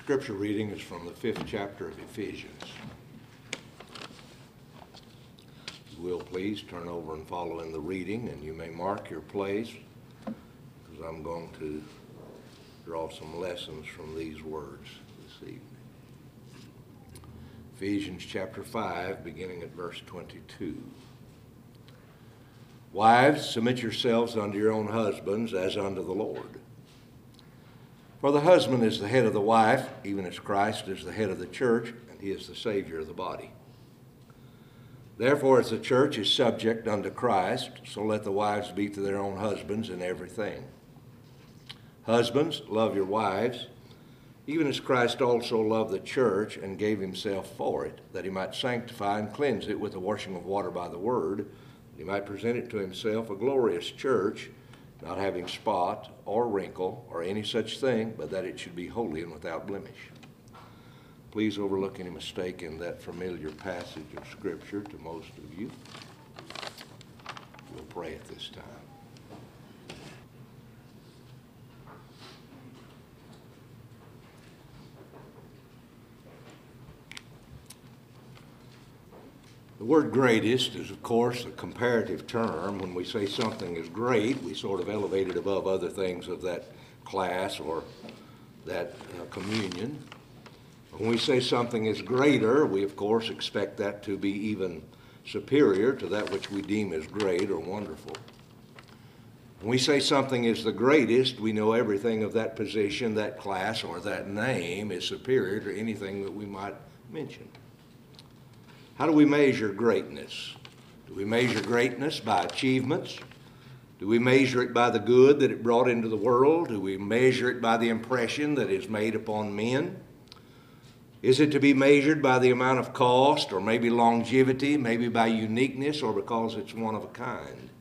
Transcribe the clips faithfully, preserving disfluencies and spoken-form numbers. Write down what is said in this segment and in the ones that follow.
scripture reading is from the fifth chapter of Ephesians. If you will, please turn over and follow in the reading, and you may mark your place, because I'm going to draw some lessons from these words this evening. Ephesians chapter five, beginning at verse twenty-two. Wives, submit yourselves unto your own husbands as unto the Lord. For the husband is the head of the wife, even as Christ is the head of the church, and he is the Savior of the body. Therefore, as the church is subject unto Christ, so let the wives be to their own husbands in everything. Husbands, love your wives, even as Christ also loved the church and gave himself for it, that he might sanctify and cleanse it with the washing of water by the word, that he might present it to himself a glorious church, not having spot or wrinkle or any such thing, but that it should be holy and without blemish. Please overlook any mistake in that familiar passage of Scripture to most of you. We'll pray at this time. The word greatest is, of course, a comparative term. When we say something is great, we sort of elevate it above other things of that class or that uh, communion. When we say something is greater, we, of course, expect that to be even superior to that which we deem as great or wonderful. When we say something is the greatest, we know everything of that position, that class, or that name is superior to anything that we might mention. How do we measure greatness? Do we measure greatness by achievements? Do we measure it by the good that it brought into the world? Do we measure it by the impression that is made upon men? Is it to be measured by the amount of cost, or maybe longevity, maybe by uniqueness, or because it's one of a kind?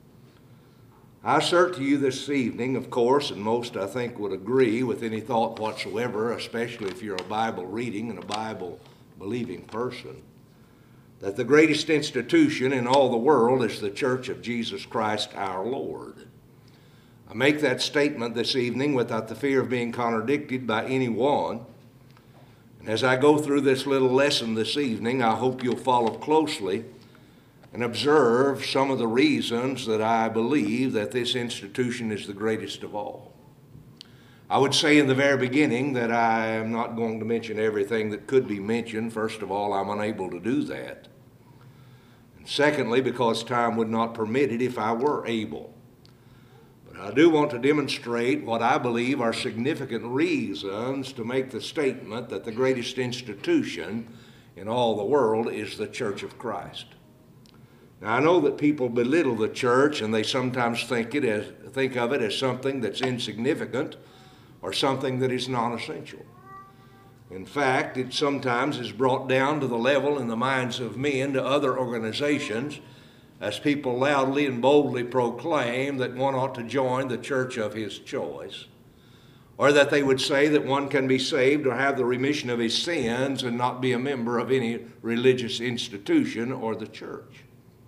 I assert to you this evening, of course, and most I think would agree with any thought whatsoever, especially if you're a Bible reading and a Bible believing person, that the greatest institution in all the world is the Church of Jesus Christ our Lord. I make that statement this evening without the fear of being contradicted by anyone. And as I go through this little lesson this evening, I hope you'll follow closely and observe some of the reasons that I believe that this institution is the greatest of all. I would say in the very beginning that I am not going to mention everything that could be mentioned. First of all, I'm unable to do that. And secondly, because time would not permit it if I were able. But I do want to demonstrate what I believe are significant reasons to make the statement that the greatest institution in all the world is the Church of Christ. Now, I know that people belittle the church, and they sometimes think it as think of it as something that's insignificant or something that is non-essential. In fact, it sometimes is brought down to the level in the minds of men to other organizations as people loudly and boldly proclaim that one ought to join the church of his choice, or that they would say that one can be saved or have the remission of his sins and not be a member of any religious institution or the church.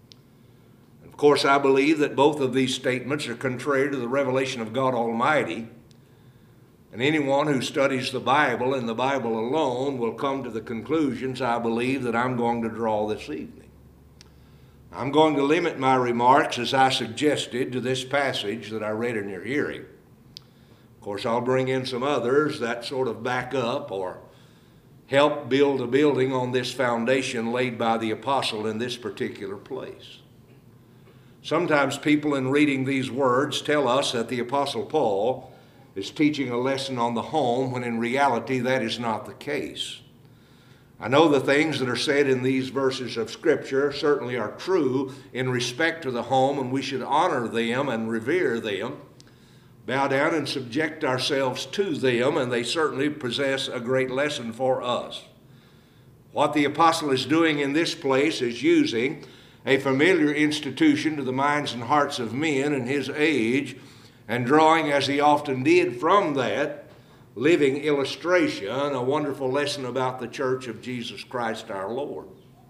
Of course, I believe that both of these statements are contrary to the revelation of God Almighty. And anyone who studies the Bible and the Bible alone will come to the conclusions, I believe, that I'm going to draw this evening. I'm going to limit my remarks, as I suggested, to this passage that I read in your hearing. Of course, I'll bring in some others that sort of back up or help build a building on this foundation laid by the apostle in this particular place. Sometimes people in reading these words tell us that the apostle Paul is teaching a lesson on the home, when in reality that is not the case. I know the things that are said in these verses of Scripture certainly are true in respect to the home, and we should honor them and revere them, bow down and subject ourselves to them, and they certainly possess a great lesson for us. What the apostle is doing in this place is using a familiar institution to the minds and hearts of men in his age, and drawing, as he often did, from that living illustration, a wonderful lesson about the Church of Jesus Christ our Lord.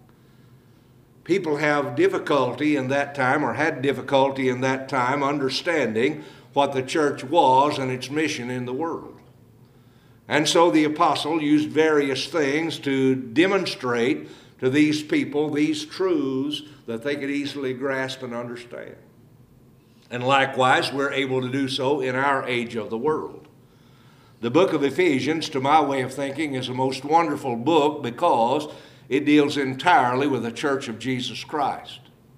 People have difficulty in that time, or had difficulty in that time, understanding what the church was and its mission in the world. And so the apostle used various things to demonstrate to these people these truths that they could easily grasp and understand. And likewise, we're able to do so in our age of the world. The book of Ephesians, to my way of thinking, is a most wonderful book because it deals entirely with the church of Jesus Christ.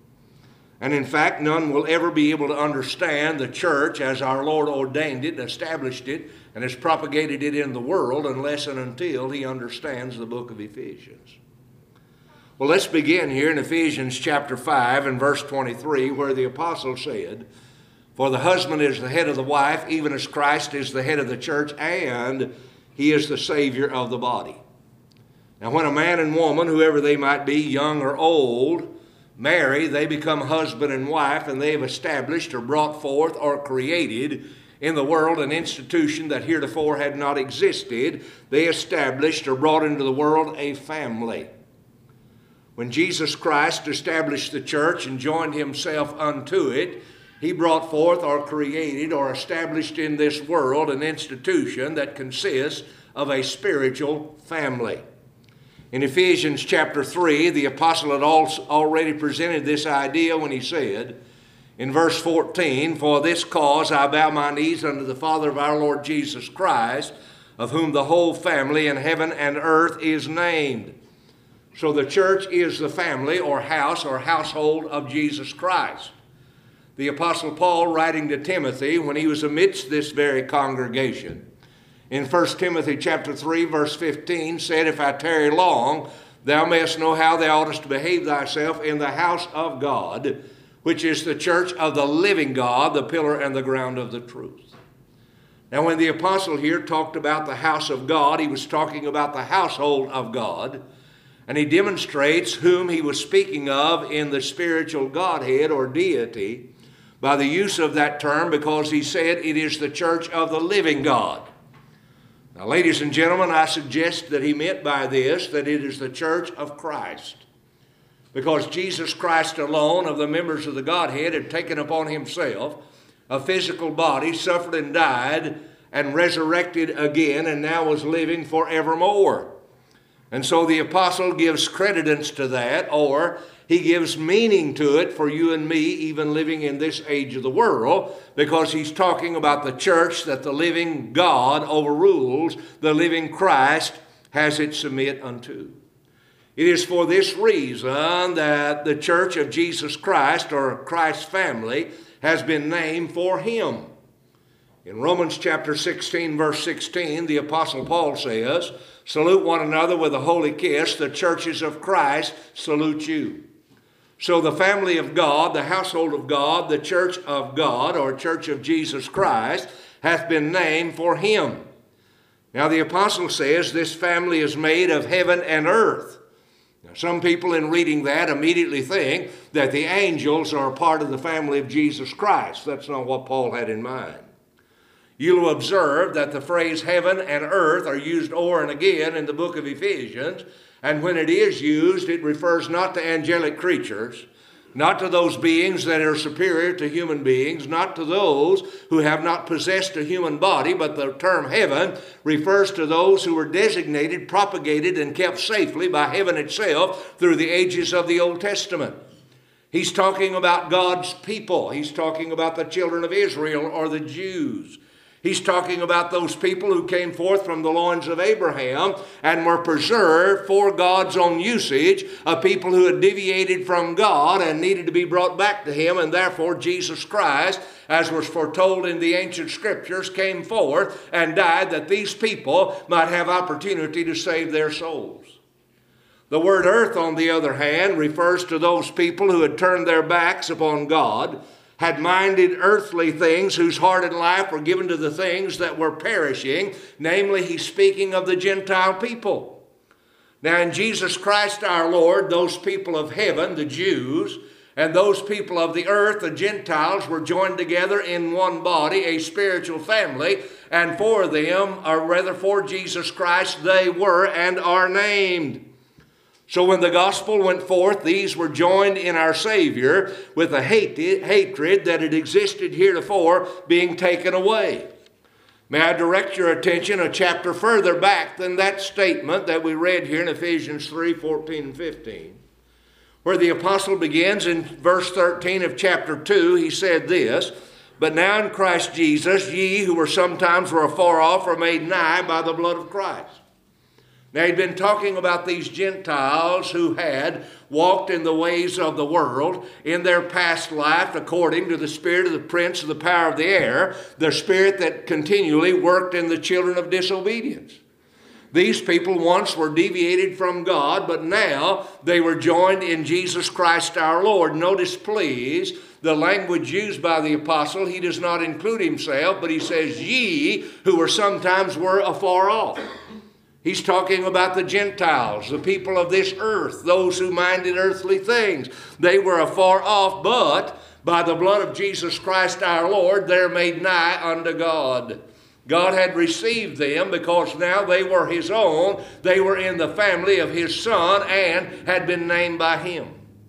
And in fact, none will ever be able to understand the church as our Lord ordained it, established it, and has propagated it in the world unless and until he understands the book of Ephesians. Well, let's begin here in Ephesians chapter five and verse twenty-three, where the apostle said, "For the husband is the head of the wife, even as Christ is the head of the church, and he is the Savior of the body." Now, when a man and woman, whoever they might be, young or old, marry, they become husband and wife, and they have established or brought forth or created in the world an institution that heretofore had not existed. They established or brought into the world a family. When Jesus Christ established the church and joined himself unto it, he brought forth or created or established in this world an institution that consists of a spiritual family. In Ephesians chapter three, the apostle had already presented this idea when he said, in verse fourteen, "For this cause I bow my knees unto the Father of our Lord Jesus Christ, of whom the whole family in heaven and earth is named." So the church is the family or house or household of Jesus Christ. The apostle Paul, writing to Timothy when he was amidst this very congregation, in First Timothy chapter three, verse fifteen, said, "If I tarry long, thou mayest know how thou oughtest to behave thyself in the house of God, which is the church of the living God, the pillar and the ground of the truth." Now, when the apostle here talked about the house of God, he was talking about the household of God, and he demonstrates whom he was speaking of in the spiritual Godhead or deity by the use of that term, because he said it is the church of the living God. Now, ladies and gentlemen, I suggest that he meant by this that it is the church of Christ, because Jesus Christ alone of the members of the Godhead had taken upon himself a physical body, suffered and died, and resurrected again, and now was living forevermore. And so the apostle gives credence to that, or he gives meaning to it for you and me, even living in this age of the world, because he's talking about the church that the living God overrules, the living Christ has it submit unto. It is for this reason that the church of Jesus Christ, or Christ's family, has been named for him. In Romans chapter sixteen, verse sixteen, the apostle Paul says, "Salute one another with a holy kiss. The churches of Christ salute you." So the family of God, the household of God, the church of God, or church of Jesus Christ, hath been named for him. Now the apostle says this family is made of heaven and earth. Now, some people in reading that immediately think that the angels are a part of the family of Jesus Christ. That's not what Paul had in mind. You'll observe that the phrase heaven and earth are used over and again in the book of Ephesians, and when it is used, it refers not to angelic creatures, not to those beings that are superior to human beings, not to those who have not possessed a human body, but the term heaven refers to those who were designated, propagated, and kept safely by heaven itself through the ages of the Old Testament. He's talking about God's people. He's talking about the children of Israel, or the Jews. He's talking about those people who came forth from the loins of Abraham and were preserved for God's own usage, a people who had deviated from God and needed to be brought back to him, and therefore Jesus Christ, as was foretold in the ancient scriptures, came forth and died that these people might have opportunity to save their souls. The word earth, on the other hand, refers to those people who had turned their backs upon God, had minded earthly things, whose heart and life were given to the things that were perishing. Namely, he's speaking of the Gentile people. Now, in Jesus Christ our Lord, those people of heaven, the Jews, and those people of the earth, the Gentiles, were joined together in one body, a spiritual family, and for them, or rather for Jesus Christ, they were and are named. So when the gospel went forth, these were joined in our Savior with a hate, hatred that had existed heretofore being taken away. May I direct your attention a chapter further back than that statement that we read here in Ephesians three, fourteen and fifteen, where the apostle begins in verse thirteen of chapter two. He said this, "But now in Christ Jesus, ye who were sometimes were afar off are made nigh by the blood of Christ." Now he'd been talking about these Gentiles who had walked in the ways of the world in their past life according to the spirit of the prince of the power of the air, the spirit that continually worked in the children of disobedience. These people once were deviated from God, but now they were joined in Jesus Christ our Lord. Notice, please, the language used by the apostle. He does not include himself, but he says, ye who were sometimes were afar off. He's talking about the Gentiles, the people of this earth, those who minded earthly things. They were afar off, but by the blood of Jesus Christ our Lord, they're made nigh unto God. God had received them because now they were his own. They were in the family of his Son and had been named by him.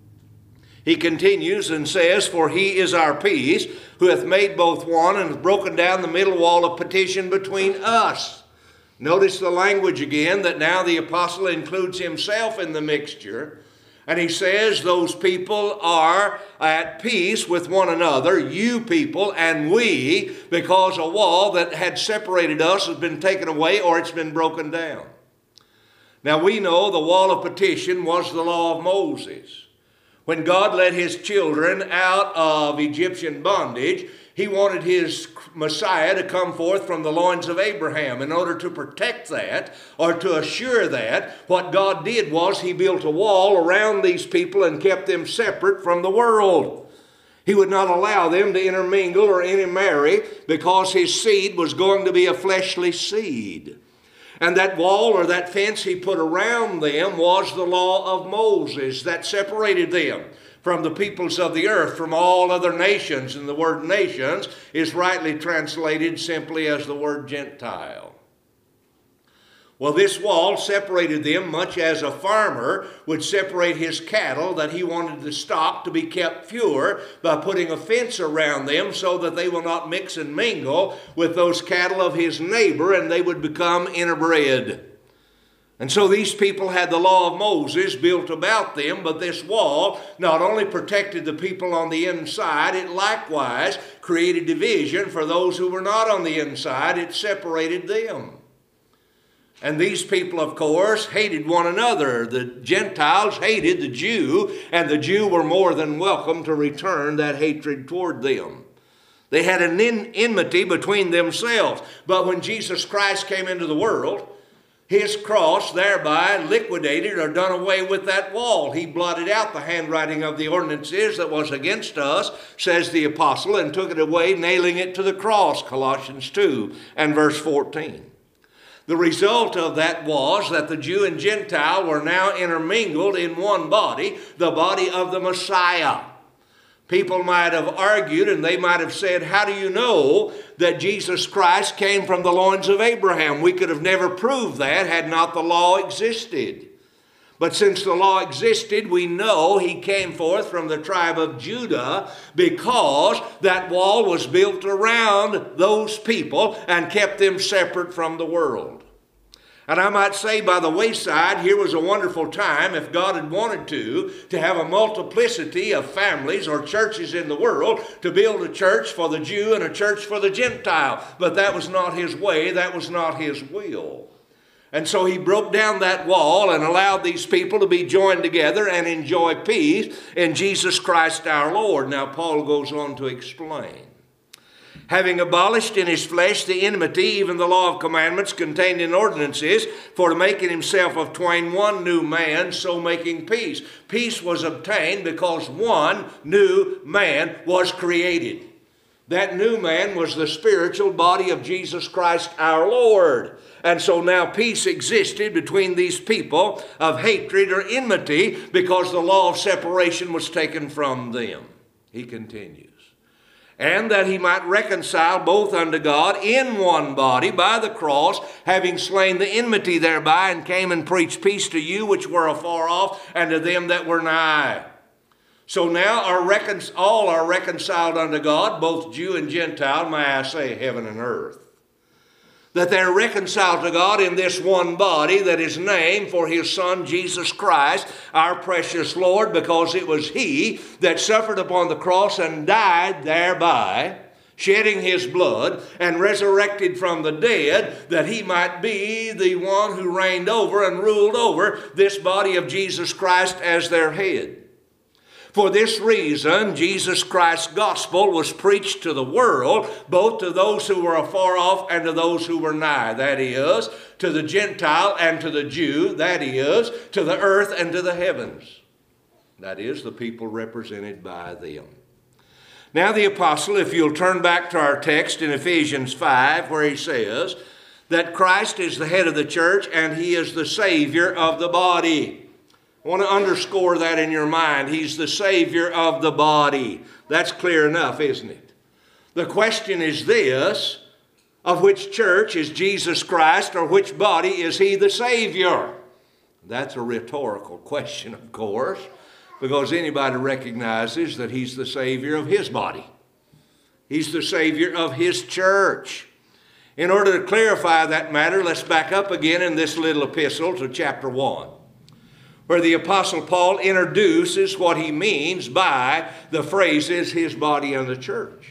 He continues and says, "For he is our peace, who hath made both one and hath broken down the middle wall of partition between us." Notice the language again, that now the apostle includes himself in the mixture. And he says those people are at peace with one another, you people and we, because a wall that had separated us has been taken away or it's been broken down. Now we know the wall of partition was the law of Moses. When God led his children out of Egyptian bondage, he wanted his Messiah to come forth from the loins of Abraham. In order to protect that, or to assure that, what God did was he built a wall around these people and kept them separate from the world. He would not allow them to intermingle or intermarry because his seed was going to be a fleshly seed. And that wall or that fence he put around them was the law of Moses that separated them from the peoples of the earth, from all other nations. And the word nations is rightly translated simply as the word Gentile. Well, this wall separated them much as a farmer would separate his cattle that he wanted the stock to be kept pure by putting a fence around them so that they will not mix and mingle with those cattle of his neighbor and they would become interbred. And so these people had the law of Moses built about them, but this wall not only protected the people on the inside, it likewise created division for those who were not on the inside. It separated them. And these people, of course, hated one another. The Gentiles hated the Jew, and the Jew were more than welcome to return that hatred toward them. They had an enmity between themselves. But when Jesus Christ came into the world, his cross thereby liquidated or done away with that wall. He blotted out the handwriting of the ordinances that was against us, says the apostle, and took it away, nailing it to the cross, Colossians two and verse fourteen. The result of that was that the Jew and Gentile were now intermingled in one body, the body of the Messiah. People might have argued and they might have said, how do you know that Jesus Christ came from the loins of Abraham? We could have never proved that had not the law existed. But since the law existed, we know he came forth from the tribe of Judah because that wall was built around those people and kept them separate from the world. And I might say by the wayside, here was a wonderful time, if God had wanted to, to have a multiplicity of families or churches in the world, to build a church for the Jew and a church for the Gentile. But that was not his way, that was not his will. And so he broke down that wall and allowed these people to be joined together and enjoy peace in Jesus Christ our Lord. Now Paul goes on to explain. Having abolished in his flesh the enmity, even the law of commandments contained in ordinances, for to make in himself of twain one new man, so making peace. Peace was obtained because one new man was created. That new man was the spiritual body of Jesus Christ our Lord. And so now peace existed between these people of hatred or enmity because the law of separation was taken from them. He continues. And that he might reconcile both unto God in one body by the cross, having slain the enmity thereby, and came and preached peace to you which were afar off, and to them that were nigh. So now are recon- all are reconciled unto God, both Jew and Gentile, may I say heaven and earth. that they're reconciled to God in this one body that is named for His Son, Jesus Christ, our precious Lord, because it was He that suffered upon the cross and died thereby, shedding His blood, and resurrected from the dead, that He might be the one who reigned over and ruled over this body of Jesus Christ as their head. For this reason, Jesus Christ's gospel was preached to the world, both to those who were afar off and to those who were nigh. That is, to the Gentile and to the Jew. That is, to the earth and to the heavens. That is, the people represented by them. Now the apostle, if you'll turn back to our text in Ephesians five, where he says that Christ is the head of the church and He is the Savior of the body. I want to underscore that in your mind. He's the Savior of the body. That's clear enough, isn't it? The question is this: of which church is Jesus Christ, or which body is He the Savior? That's a rhetorical question, of course, because anybody recognizes that He's the Savior of His body. He's the Savior of His church. In order to clarify that matter, let's back up again in this little epistle to chapter one, where the Apostle Paul introduces what he means by the phrases His body and the church.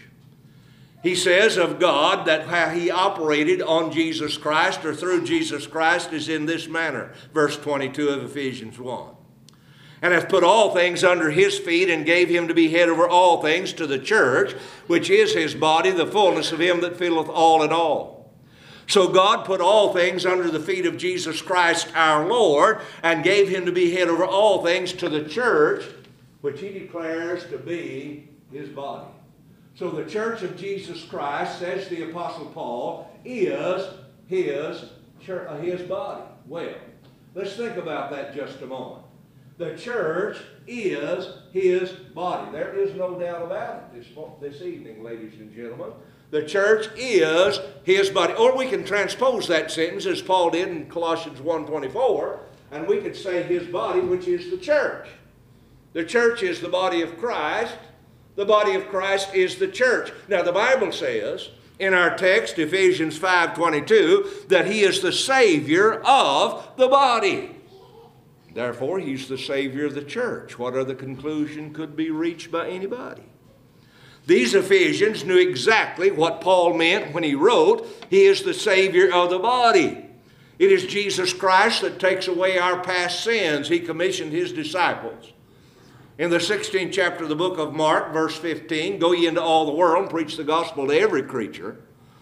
He says of God that how He operated on Jesus Christ, or through Jesus Christ, is in this manner. Verse twenty-two of Ephesians one. And hath put all things under His feet, and gave Him to be head over all things to the church, which is His body, the fullness of Him that filleth all in all. So God put all things under the feet of Jesus Christ our Lord, and gave Him to be head over all things to the church, which He declares to be His body. So the church of Jesus Christ, says the Apostle Paul, is His, church, uh, his body. Well, let's think about that just a moment. The church is His body. There is no doubt about it this, this evening, ladies and gentlemen. The church is His body. Or we can transpose that sentence as Paul did in Colossians one twenty-four, and we could say His body, which is the church. The church is the body of Christ. The body of Christ is the church. Now the Bible says in our text, Ephesians five twenty-two, that He is the Savior of the body. Therefore, He's the Savior of the church. What other conclusion could be reached by anybody? These Ephesians knew exactly what Paul meant when he wrote, He is the Savior of the body. It is Jesus Christ that takes away our past sins. He commissioned His disciples. In the sixteenth chapter of the book of Mark, verse fifteen, go ye into all the world and preach the gospel to every creature.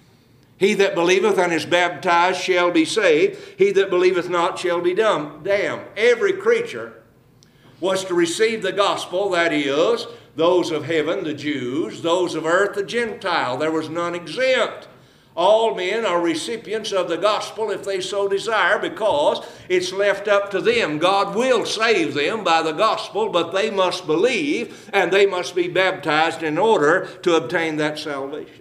He that believeth and is baptized shall be saved. He that believeth not shall be damned. Every creature was to receive the gospel, that is, those of heaven, the Jews, those of earth, the Gentile. There was none exempt. All men are recipients of the gospel if they so desire, because it's left up to them. God will save them by the gospel, but they must believe and they must be baptized in order to obtain that salvation.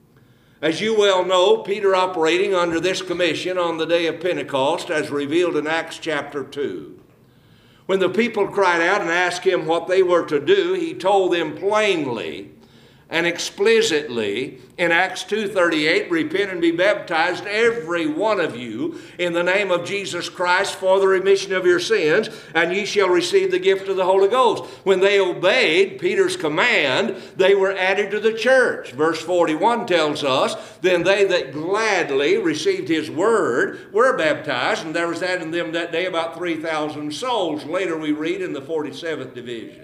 As you well know, Peter, operating under this commission on the day of Pentecost, as revealed in Acts chapter two. When the people cried out and asked him what they were to do, he told them plainly and explicitly in Acts two thirty-eight, repent and be baptized, every one of you, in the name of Jesus Christ for the remission of your sins, and ye shall receive the gift of the Holy Ghost. When they obeyed Peter's command, they were added to the church. Verse forty-one tells us, then they that gladly received His word were baptized, and there was added in them that day about three thousand souls. Later we read in the forty-seventh division.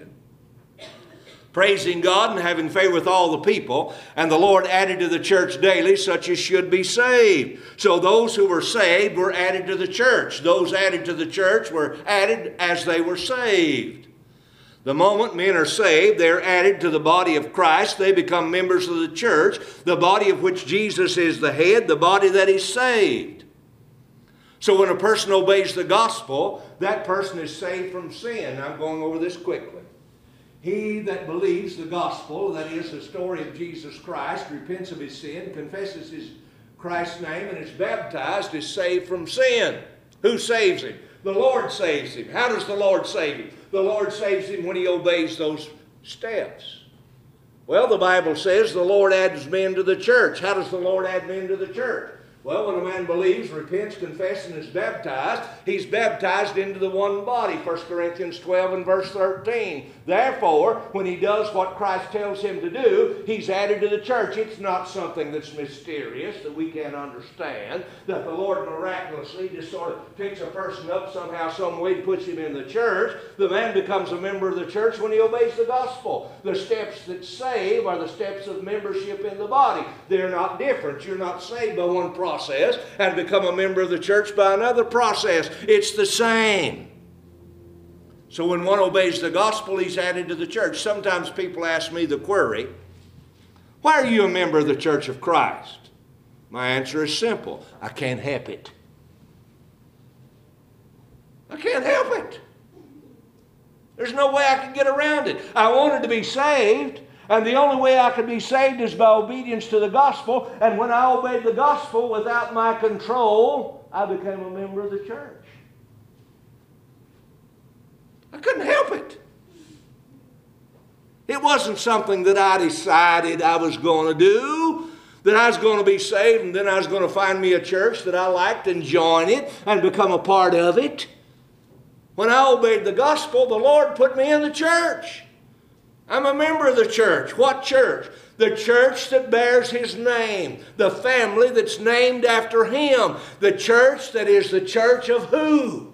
Praising God and having favor with all the people, and the Lord added to the church daily such as should be saved. So those who were saved were added to the church. Those added to the church were added as they were saved. The moment men are saved, they're added to the body of Christ. They become members of the church, the body of which Jesus is the head, the body that is saved. So when a person obeys the gospel, that person is saved from sin. I'm going over this quickly. He that believes the gospel, that is the story of Jesus Christ, repents of his sin, confesses his Christ's name, and is baptized, is saved from sin. Who saves him? The Lord saves him. How does the Lord save him? The Lord saves him when he obeys those steps. Well, the Bible says the Lord adds men to the church. How does the Lord add men to the church? Well, when a man believes, repents, confesses, and is baptized, he's baptized into the one body. First Corinthians twelve and verse thirteen. Therefore, when he does what Christ tells him to do, he's added to the church. It's not something that's mysterious that we can't understand, that the Lord miraculously just sort of picks a person up somehow, some way, and puts him in the church. The man becomes a member of the church when he obeys the gospel. The steps that save are the steps of membership in the body. They're not different. You're not saved by one process and become a member of the church by another process. It's the same. So when one obeys the gospel, he's added to the church. Sometimes people ask me the query, why are you a member of the Church of Christ? My answer is simple. I can't help it. I can't help it. There's no way I can get around it. I wanted to be saved. And the only way I could be saved is by obedience to the gospel. And when I obeyed the gospel without my control, I became a member of the church. I couldn't help it. It wasn't something that I decided I was going to do, that I was going to be saved and then I was going to find me a church that I liked and join it and become a part of it. When I obeyed the gospel, the Lord put me in the church. I'm a member of the church. What church? The church that bears His name. The family that's named after Him. The church that is the church of who?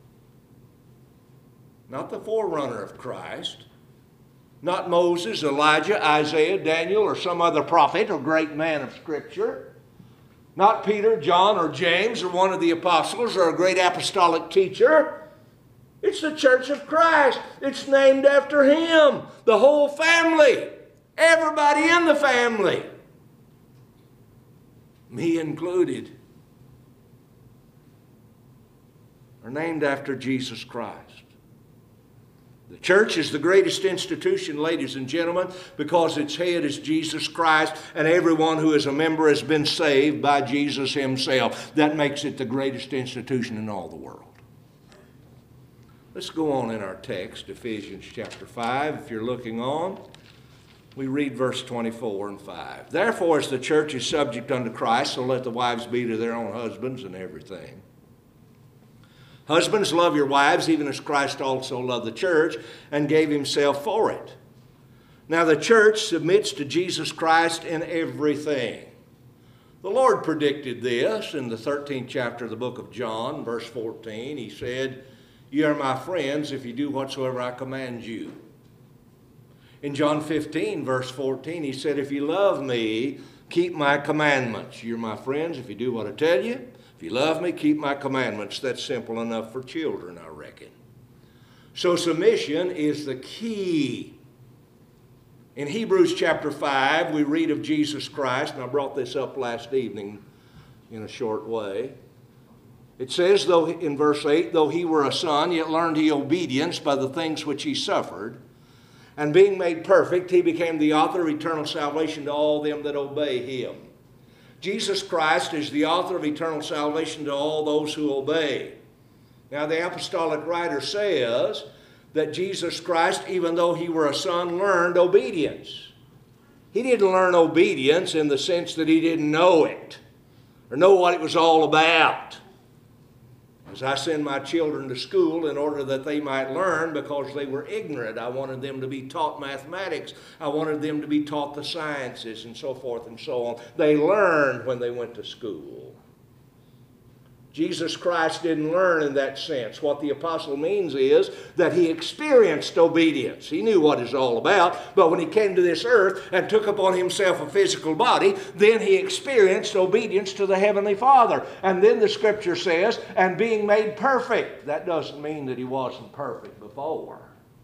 Not the forerunner of Christ. Not Moses, Elijah, Isaiah, Daniel, or some other prophet or great man of Scripture. Not Peter, John, or James, or one of the apostles, or a great apostolic teacher. It's the church of Christ. It's named after Him. The whole family. Everybody in the family. Me included. Are named after Jesus Christ. The church is the greatest institution, ladies and gentlemen, because its head is Jesus Christ, and everyone who is a member has been saved by Jesus Himself. That makes it the greatest institution in all the world. Let's go on in our text, Ephesians chapter five. If you're looking on, we read verse twenty-four and five. Therefore, as the church is subject unto Christ, so let the wives be to their own husbands in everything. Husbands, love your wives, even as Christ also loved the church and gave Himself for it. Now the church submits to Jesus Christ in everything. The Lord predicted this in the thirteenth chapter of the book of John, verse fourteen. He said, "You are my friends if you do whatsoever I command you." In John fifteen, verse fourteen, He said, "If you love me, keep my commandments." You're my friends if you do what I tell you. If you love me, keep my commandments. That's simple enough for children, I reckon. So submission is the key. In Hebrews chapter five, we read of Jesus Christ, and I brought this up last evening in a short way. It says, though in verse eight, though He were a son, yet learned He obedience by the things which He suffered. And being made perfect, He became the author of eternal salvation to all them that obey Him. Jesus Christ is the author of eternal salvation to all those who obey. Now the apostolic writer says that Jesus Christ, even though He were a son, learned obedience. He didn't learn obedience in the sense that He didn't know it or know what it was all about. As I send my children to school in order that they might learn because they were ignorant. I wanted them to be taught mathematics. I wanted them to be taught the sciences and so forth and so on. They learned when they went to school. Jesus Christ didn't learn in that sense. What the apostle means is that He experienced obedience. He knew what it's all about, but when He came to this earth and took upon Himself a physical body, then He experienced obedience to the Heavenly Father. And then the Scripture says, and being made perfect. That doesn't mean that He wasn't perfect before.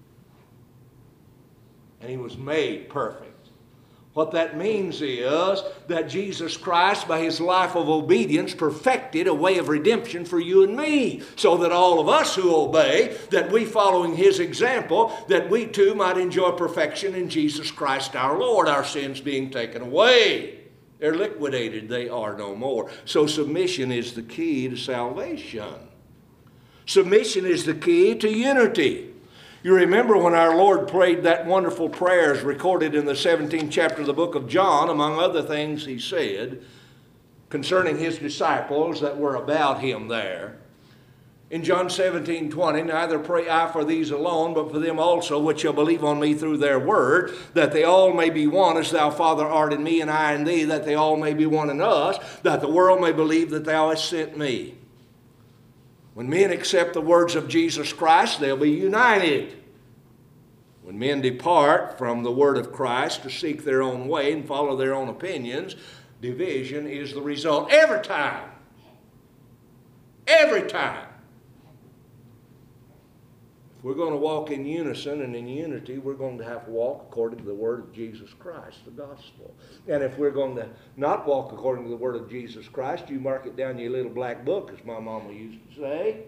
And He was made perfect. What that means is that Jesus Christ, by His life of obedience, perfected a way of redemption for you and me, so that all of us who obey, that we following His example, that we too might enjoy perfection in Jesus Christ our Lord, our sins being taken away. They're liquidated, they are no more. So submission is the key to salvation. Submission is the key to unity. You remember when our Lord prayed that wonderful prayer as recorded in the seventeenth chapter of the book of John, among other things He said, concerning his disciples that were about him there. In John seventeen twenty, neither pray I for these alone, but for them also which shall believe on me through their word, that they all may be one, as thou, Father, art in me, and I in thee, that they all may be one in us, that the world may believe that thou hast sent me. When men accept the words of Jesus Christ, they'll be united. When men depart from the word of Christ to seek their own way and follow their own opinions, division is the result. Every time. Every time. If we're going to walk in unison and in unity, we're going to have to walk according to the word of Jesus Christ, the gospel. And if we're going to not walk according to the word of Jesus Christ, you mark it down in your little black book, as my mama used to say.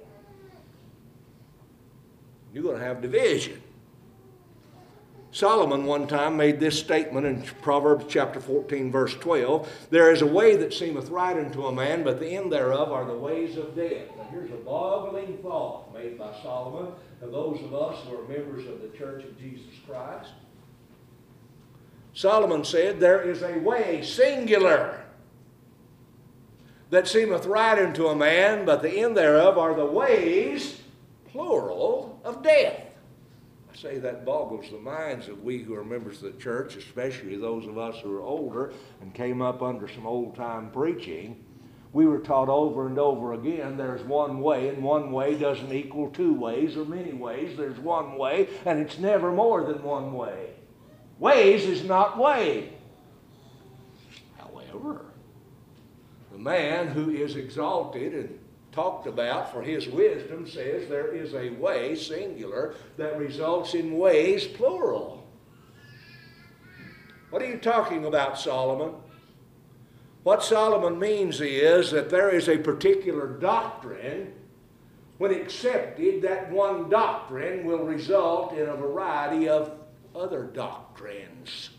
You're going to have division. Solomon one time made this statement in Proverbs chapter fourteen, verse twelve. There is a way that seemeth right unto a man, but the end thereof are the ways of death. Now here's a boggling thought made by Solomon to those of us who are members of the Church of Jesus Christ. Solomon said, there is a way, singular, that seemeth right unto a man, but the end thereof are the ways, plural, of death. I say that boggles the minds of we who are members of the church, especially those of us who are older and came up under some old-time preaching. We were taught over and over again there's one way, and one way doesn't equal two ways or many ways. There's one way, and it's never more than one way. Ways is not way. However, the man who is exalted and talked about for his wisdom says there is a way, singular, that results in ways, plural. What are you talking about, Solomon? What Solomon means is that there is a particular doctrine. When accepted, that one doctrine will result in a variety of other doctrines.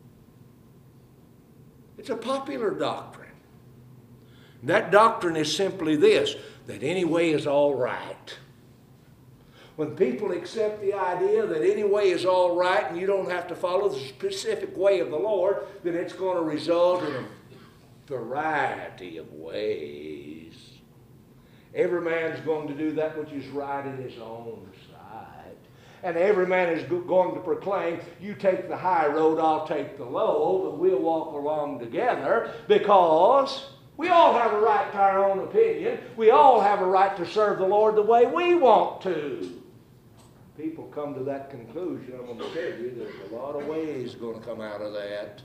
It's a popular doctrine. That doctrine is simply this, that any way is all right. When people accept the idea that any way is all right and you don't have to follow the specific way of the Lord, then it's going to result in a variety of ways. Every man's going to do that which is right in his own sight. And every man is going to proclaim, you take the high road, I'll take the low, but we'll walk along together, because we all have a right to our own opinion. We all have a right to serve the Lord the way we want to. People come to that conclusion, I'm going to tell you, there's a lot of ways going to come out of that.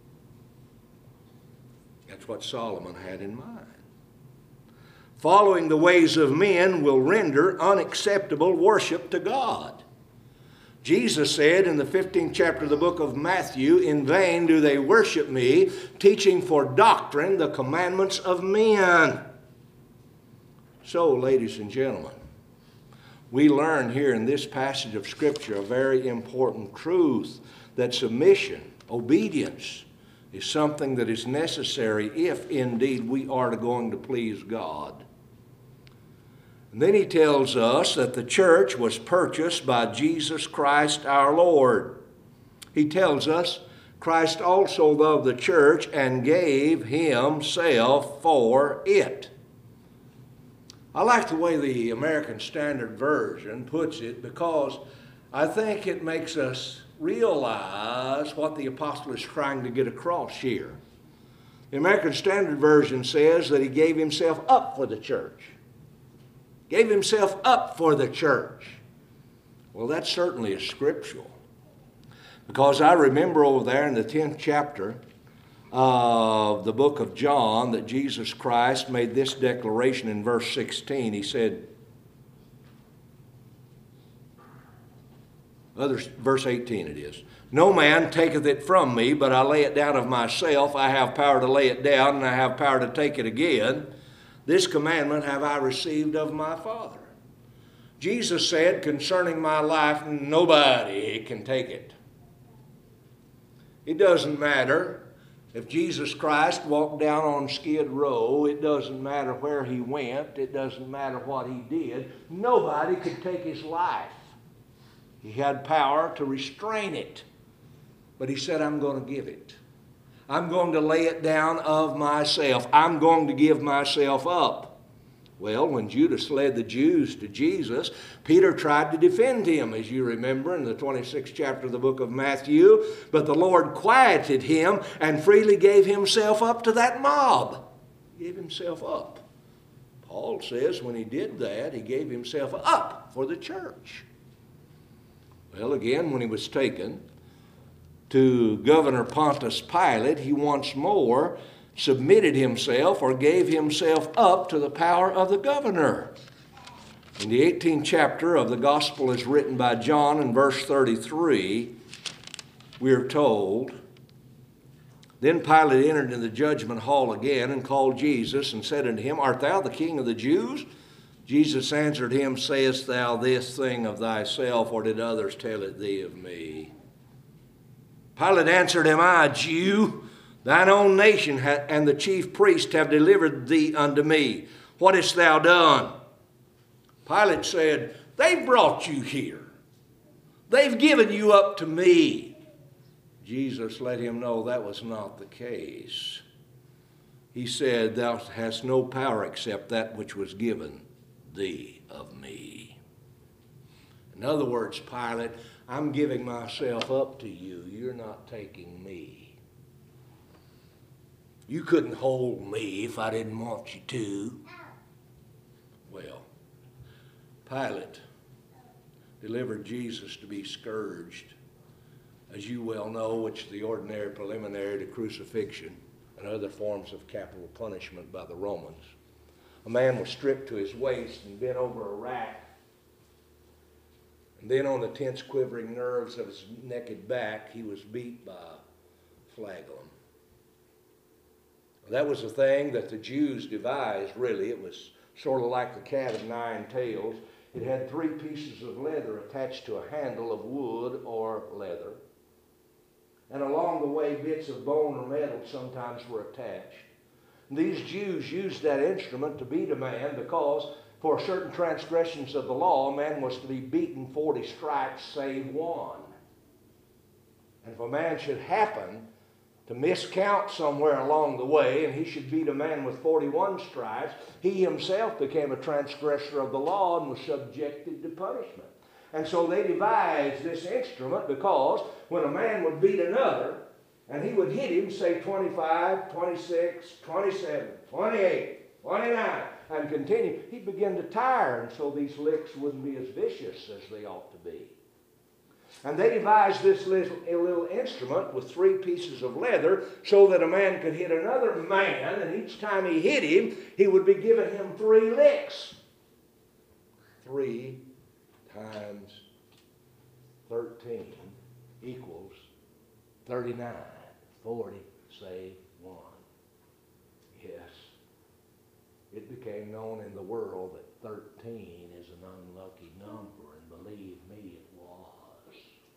That's what Solomon had in mind. Following the ways of men will render unacceptable worship to God. Jesus said in the fifteenth chapter of the book of Matthew, in vain do they worship me, teaching for doctrine the commandments of men. So, ladies and gentlemen, we learn here in this passage of Scripture a very important truth, that submission, obedience, is something that is necessary if indeed we are going to please God. And then he tells us that the church was purchased by Jesus Christ our Lord. He tells us Christ also loved the church and gave himself for it. I like the way the American Standard Version puts it, because I think it makes us realize what the apostle is trying to get across here. The American Standard Version says that he gave himself up for the church. Gave himself up for the church. Well, that certainly is scriptural. Because I remember over there in the tenth chapter of the book of John that Jesus Christ made this declaration in verse sixteen. He said, Others, verse eighteen it is. No man taketh it from me, but I lay it down of myself. I have power to lay it down, and I have power to take it again. This commandment have I received of my Father. Jesus said concerning my life, nobody can take it. It doesn't matter if Jesus Christ walked down on Skid Row. It doesn't matter where he went. It doesn't matter what he did. Nobody could take his life. He had power to restrain it. But he said, I'm going to give it. I'm going to lay it down of myself. I'm going to give myself up. Well, when Judas led the Jews to Jesus, Peter tried to defend him, as you remember in the twenty-sixth chapter of the book of Matthew. But the Lord quieted him and freely gave himself up to that mob. He gave himself up. Paul says when he did that, he gave himself up for the church. Well, again, when he was taken to Governor Pontius Pilate, he once more submitted himself or gave himself up to the power of the governor. In the eighteenth chapter of the Gospel as written by John in verse thirty-three, we are told, "Then Pilate entered into the judgment hall again and called Jesus and said unto him, Art thou the king of the Jews? Jesus answered him, Sayest thou this thing of thyself, or did others tell it thee of me? Pilate answered, Am I a Jew? Thine own nation and the chief priest have delivered thee unto me. What hast thou done? Pilate said, They've brought you here. They've given you up to me. Jesus let him know that was not the case. He said, Thou hast no power except that which was given thee of me. In other words, Pilate, I'm giving myself up to you. You're not taking me. You couldn't hold me if I didn't want you to. Well, Pilate delivered Jesus to be scourged, as you well know, which is the ordinary preliminary to crucifixion and other forms of capital punishment by the Romans. A man was stripped to his waist and bent over a rack. And then on the tense, quivering nerves of his naked back, he was beat by a flagellum. That was the thing that the Jews devised, really. It was sort of like the cat of nine tails. It had three pieces of leather attached to a handle of wood or leather. And along the way, bits of bone or metal sometimes were attached. And these Jews used that instrument to beat a man because for certain transgressions of the law, a man was to be beaten forty stripes save one. And if a man should happen to miscount somewhere along the way, and he should beat a man with forty-one stripes, he himself became a transgressor of the law and was subjected to punishment. And so they devised this instrument because when a man would beat another, and he would hit him, say twenty-five, twenty-six, twenty-seven, twenty-eight, twenty-nine, and continue, he'd begin to tire, and so these licks wouldn't be as vicious as they ought to be. And they devised this little, little instrument with three pieces of leather so that a man could hit another man, and each time he hit him, he would be giving him three licks. Three times thirteen equals thirty-nine. forty, save one. Yes, it became known in the world that thirteen is an unlucky number, and believe me, it was.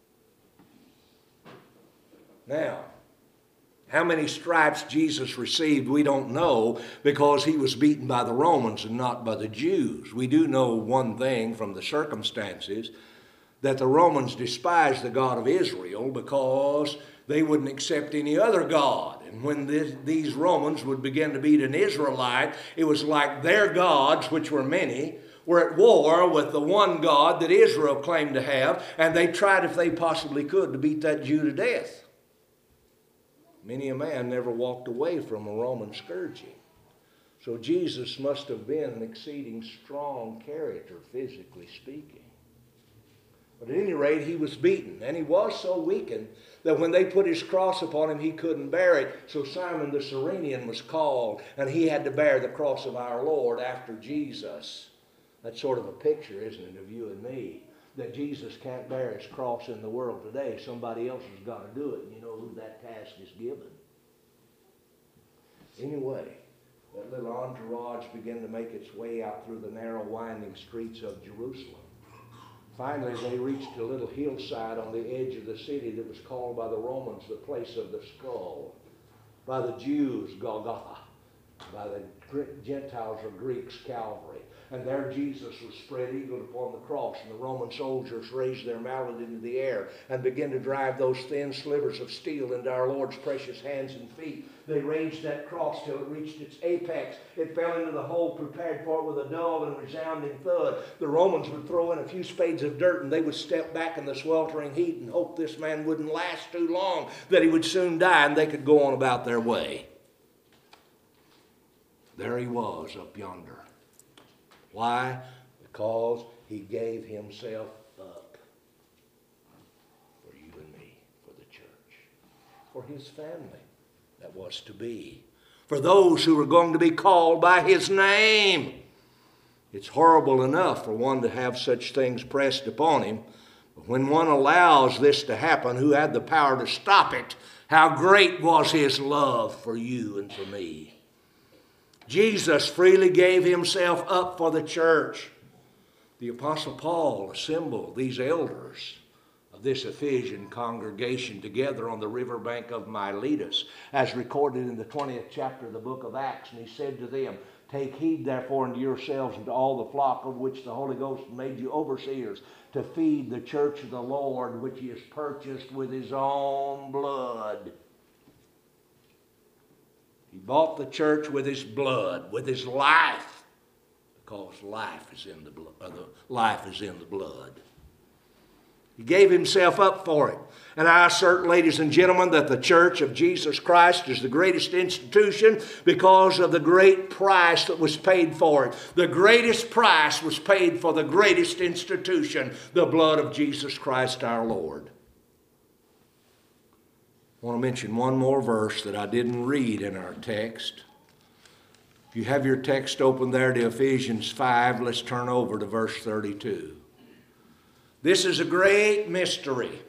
Now, how many stripes Jesus received, we don't know, because he was beaten by the Romans and not by the Jews. We do know one thing from the circumstances, that the Romans despised the God of Israel because they wouldn't accept any other God. And when this, these Romans would begin to beat an Israelite, it was like their gods, which were many, were at war with the one God that Israel claimed to have, and they tried, if they possibly could, to beat that Jew to death. Many a man never walked away from a Roman scourging. So Jesus must have been an exceeding strong character, physically speaking. But at any rate, he was beaten, and he was so weakened that when they put his cross upon him, he couldn't bear it. So Simon the Cyrenian was called, and he had to bear the cross of our Lord after Jesus. That's sort of a picture, isn't it, of you and me, that Jesus can't bear his cross in the world today. Somebody else has got to do it, and you know who that task is given. Anyway, that little entourage began to make its way out through the narrow, winding streets of Jerusalem. Finally, they reached a little hillside on the edge of the city that was called by the Romans the place of the skull, by the Jews Golgotha. By the Gentiles or Greeks, Calvary. And there Jesus was spread eagled upon the cross, and the Roman soldiers raised their mallet into the air and began to drive those thin slivers of steel into our Lord's precious hands and feet. They raised that cross till it reached its apex. It fell into the hole prepared for it with a dull and resounding thud. The Romans would throw in a few spades of dirt, and they would step back in the sweltering heat and hope this man wouldn't last too long, that he would soon die, and they could go on about their way. There he was up yonder. Why? Because he gave himself up for you and me, for the church, for his family that was to be, for those who were going to be called by his name. It's horrible enough for one to have such things pressed upon him, but when one allows this to happen, who had the power to stop it? How great was his love for you and for me. Jesus freely gave himself up for the church. The Apostle Paul assembled these elders of this Ephesian congregation together on the riverbank of Miletus, as recorded in the twentieth chapter of the book of Acts. And he said to them, "Take heed therefore unto yourselves and to all the flock of which the Holy Ghost made you overseers, to feed the church of the Lord, which he has purchased with his own blood." He bought the church with his blood, with his life, because life is in the blood. Uh, the life is in the blood. He gave himself up for it. And I assert, ladies and gentlemen, that the Church of Jesus Christ is the greatest institution because of the great price that was paid for it. The greatest price was paid for the greatest institution, the blood of Jesus Christ our Lord. I want to mention one more verse that I didn't read in our text. If you have your text open there to Ephesians five, let's turn over to verse thirty-two. This is a great mystery,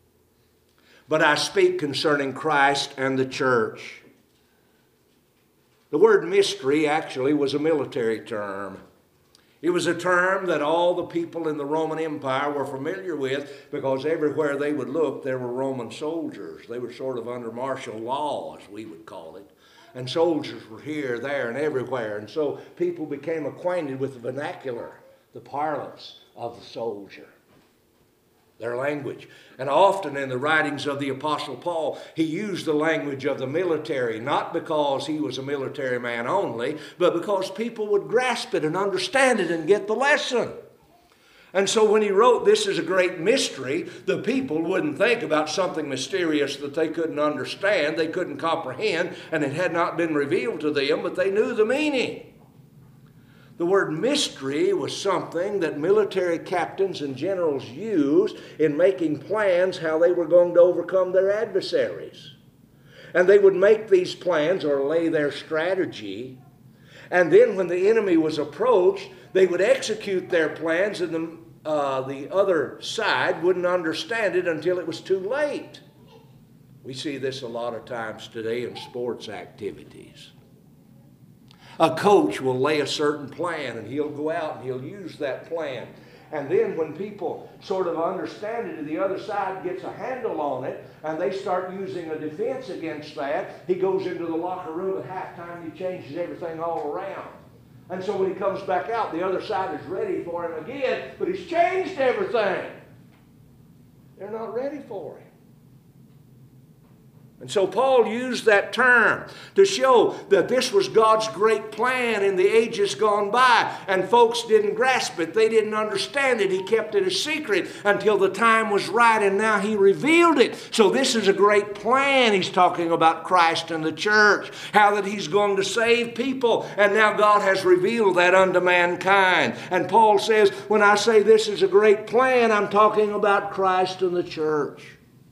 but I speak concerning Christ and the church. The word mystery actually was a military term. It was a term that all the people in the Roman Empire were familiar with, because everywhere they would look, there were Roman soldiers. They were sort of under martial law, as we would call it. And soldiers were here, there, and everywhere. And so people became acquainted with the vernacular, the parlance of the soldier, their language. And often in the writings of the Apostle Paul, he used the language of the military, not because he was a military man only, but because people would grasp it and understand it and get the lesson. And so when he wrote, "This is a great mystery," the people wouldn't think about something mysterious that they couldn't understand, they couldn't comprehend, and it had not been revealed to them, but they knew the meaning. The word mystery was something that military captains and generals used in making plans how they were going to overcome their adversaries. And they would make these plans or lay their strategy. And then when the enemy was approached, they would execute their plans, and the, uh, the other side wouldn't understand it until it was too late. We see this a lot of times today in sports activities. A coach will lay a certain plan, and he'll go out and he'll use that plan. And then when people sort of understand it and the other side gets a handle on it and they start using a defense against that, he goes into the locker room at halftime and he changes everything all around. And so when he comes back out, the other side is ready for him again, but he's changed everything. They're not ready for him. And so Paul used that term to show that this was God's great plan in the ages gone by. And folks didn't grasp it. They didn't understand it. He kept it a secret until the time was right, and now he revealed it. So this is a great plan. He's talking about Christ and the church, how that he's going to save people. And now God has revealed that unto mankind. And Paul says, when I say this is a great plan, I'm talking about Christ and the church.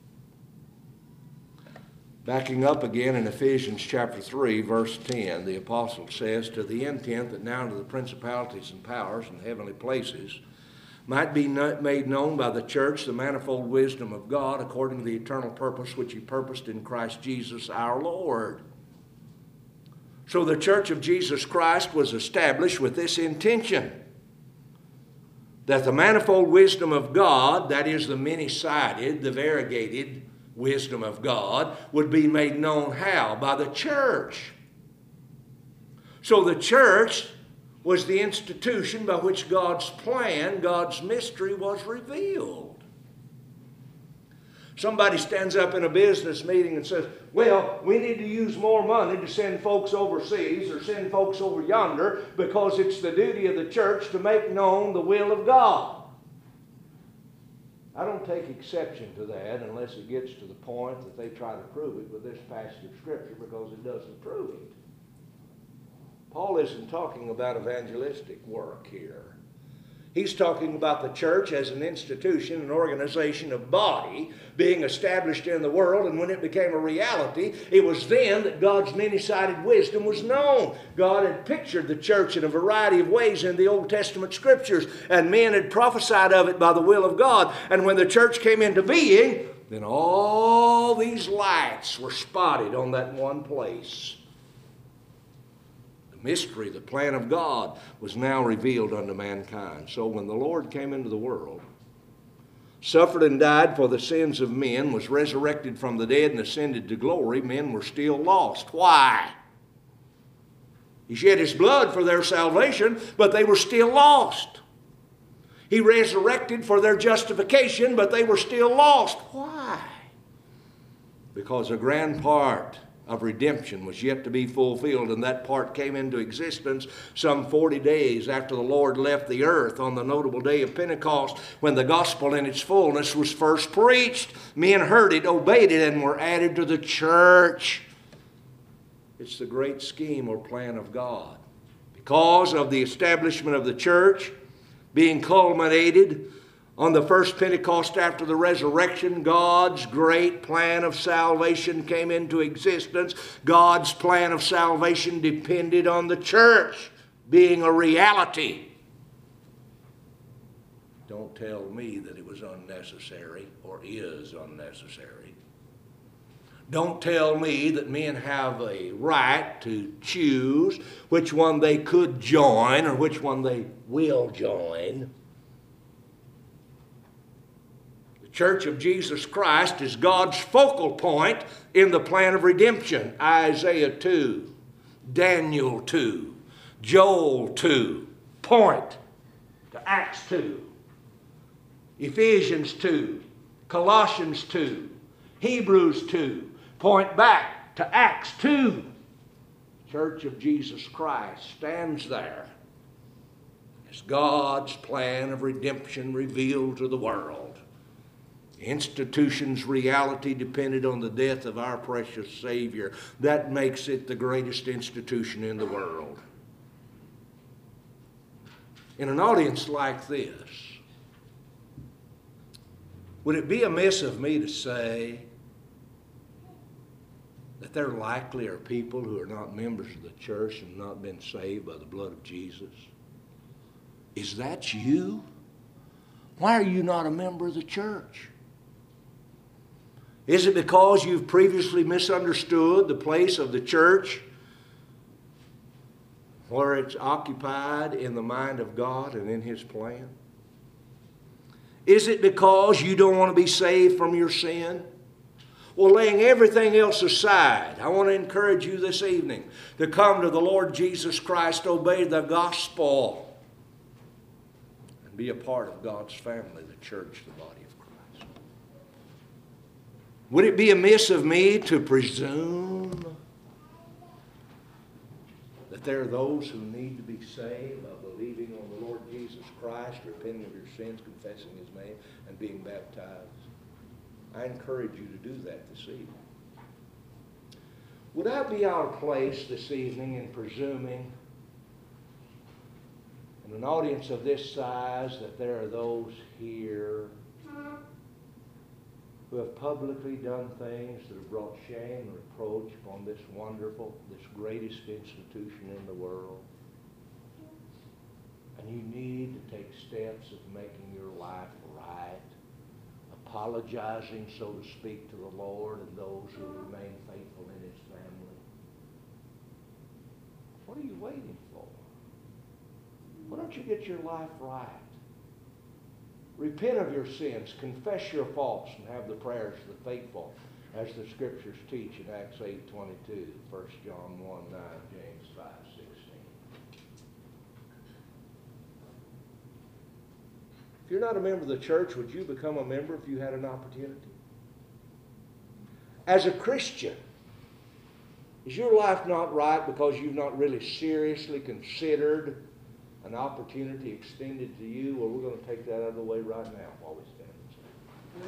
Backing up again in Ephesians chapter three, verse ten, the apostle says, "To the intent that now to the principalities and powers in heavenly places might be made known by the church the manifold wisdom of God according to the eternal purpose which he purposed in Christ Jesus our Lord." So the church of Jesus Christ was established with this intention, that the manifold wisdom of God, that is the many-sided, the variegated wisdom of God, would be made known how? By the church. So the church was the institution by which God's plan, God's mystery was revealed. Somebody stands up in a business meeting and says, well, we need to use more money to send folks overseas or send folks over yonder because it's the duty of the church to make known the will of God. I don't take exception to that unless it gets to the point that they try to prove it with this passage of Scripture, because it doesn't prove it. Paul isn't talking about evangelistic work here. He's talking about the church as an institution, an organization, a body being established in the world, and when it became a reality, it was then that God's many-sided wisdom was known. God had pictured the church in a variety of ways in the Old Testament Scriptures, and men had prophesied of it by the will of God. And when the church came into being, then all these lights were spotted on that one place. Mystery, the plan of God, was now revealed unto mankind. So when the Lord came into the world, suffered and died for the sins of men, was resurrected from the dead and ascended to glory, men were still lost. Why? He shed his blood for their salvation, but they were still lost. He resurrected for their justification, but they were still lost. Why? Because a grand part of redemption was yet to be fulfilled, and that part came into existence some forty days after the Lord left the earth on the notable day of Pentecost, when the gospel in its fullness was first preached. Men heard it, obeyed it, and were added to the church. It's the great scheme or plan of God. Because of the establishment of the church being culminated on the first Pentecost after the resurrection, God's great plan of salvation came into existence. God's plan of salvation depended on the church being a reality. Don't tell me that it was unnecessary or is unnecessary. Don't tell me that men have a right to choose which one they could join or which one they will join. The Church of Jesus Christ is God's focal point in the plan of redemption. Isaiah two, Daniel two, Joel two, point to Acts two, Ephesians two, Colossians two, Hebrews two, point back to Acts two. Church of Jesus Christ stands there as God's plan of redemption revealed to the world. The institution's reality depended on the death of our precious Savior. That makes it the greatest institution in the world. In an audience like this, would it be amiss of me to say that there likely are people who are not members of the church and not been saved by the blood of Jesus? Is that you? Why are you not a member of the church? Is it because you've previously misunderstood the place of the church where it's occupied in the mind of God and in His plan? Is it because you don't want to be saved from your sin? Well, laying everything else aside, I want to encourage you this evening to come to the Lord Jesus Christ, obey the gospel, and be a part of God's family, the church, the body of Christ. Would it be amiss of me to presume that there are those who need to be saved by believing on the Lord Jesus Christ, repenting of your sins, confessing His name, and being baptized? I encourage you to do that this evening. Would I be out of place this evening in presuming, in an audience of this size, that there are those here who have publicly done things that have brought shame and reproach upon this wonderful, this greatest institution in the world? And you need to take steps of making your life right, apologizing, so to speak, to the Lord and those who remain faithful in His family. What are you waiting for? Why don't you get your life right? Repent of your sins, confess your faults, and have the prayers of the faithful, as the Scriptures teach in Acts eight twenty-two, First John one nine, James five sixteen. If you're not a member of the church, would you become a member if you had an opportunity? As a Christian, is your life not right because you've not really seriously considered an opportunity extended to you? Well, we're going to take that out of the way right now while we stand.